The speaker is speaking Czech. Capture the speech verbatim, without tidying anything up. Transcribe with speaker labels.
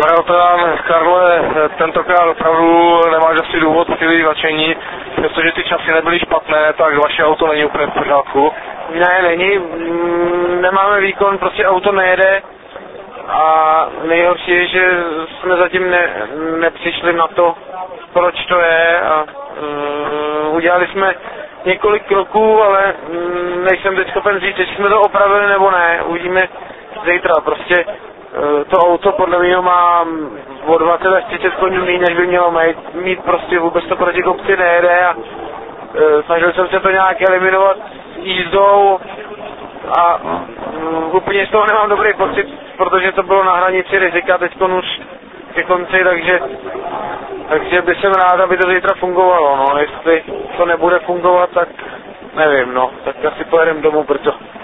Speaker 1: Gratulám, Karle, tentokrát opravdu nemáš asi důvod chvíli nadšení, přestože ty časy nebyly špatné, tak vaše auto není úplně v pořádku.
Speaker 2: Ne, není, nemáme výkon, prostě auto nejede a nejhorší je, že jsme zatím ne, nepřišli na to, proč to je a uh, udělali jsme několik kroků, ale um, nejsem teď schopen říct, jestli jsme to opravili nebo ne, uvidíme zítra, prostě to auto podle mě má o dvacet až třicet koní méně, než by mělo mít, mít prostě vůbec to proti kopci nejede a e, snažil jsem se to nějak eliminovat jízdou a m, úplně z toho nemám dobrý pocit, protože to bylo na hranici rizika teď už ke konci, takže, takže bych jsem rád, aby to zítra fungovalo, no, jestli to nebude fungovat, tak nevím, no, tak asi pojedem domů, proto.